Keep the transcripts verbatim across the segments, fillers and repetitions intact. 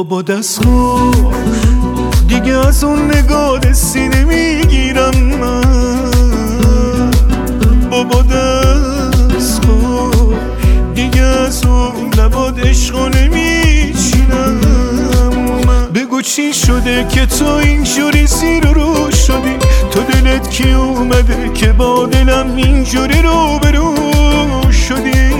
بابا دست خوش دیگه از اون نگاه سینه میگیرم من. بابا دست خوش دیگه از اون لباد عشقو نمیچینم من. بگو چی شده که تو اینجوری زیر رو شدی؟ تو دلت کی اومده که با دلم اینجوری رو برو شدی؟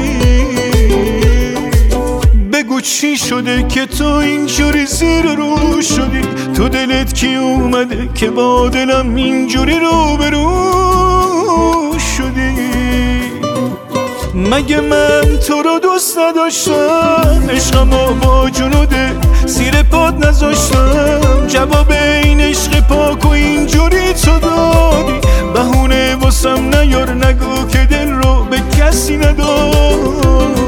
بگو چی شده که تو اینجوری زیر رو شدی؟ تو دلت کی اومده که با دلم اینجوری رو برو شدی؟ مگه من تو رو دوست نداشتم؟ عشقمو با جنوده زیر پات نذاشتم. جواب این عشق پاک و اینجوری تو دادی. بهونه واسم نیار، نگو که دل رو به کسی ندادی.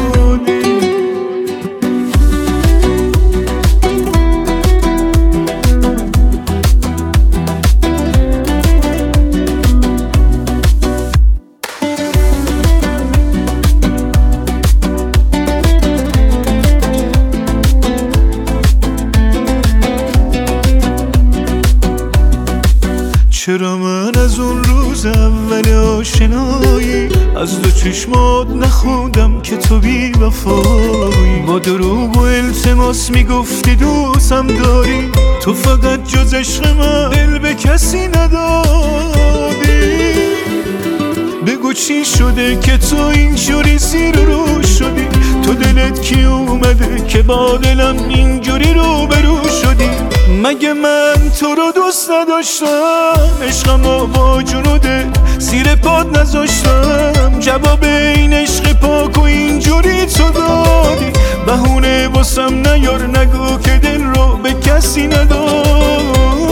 چرا من از اون روز اول آشنایی از دو چشمات نخوندم که تو بی وفایی؟ با دروغ و التماس میگفتی دوستم داری، تو فقط جز عشق من دل به کسی ندادی. بگو چی شده که تو اینجوری زیر رو شدی؟ تو دلت کی اومده که با دلم اینجوری رو برو شدی؟ مگه من تو رو دوست نداشتم؟ عشقمو با جنوده زیر پات نذاشتم. جواب این عشق پاک و اینجوری تو دادی. بهونه واسم نیار، نگو که دل رو به کسی ندادی.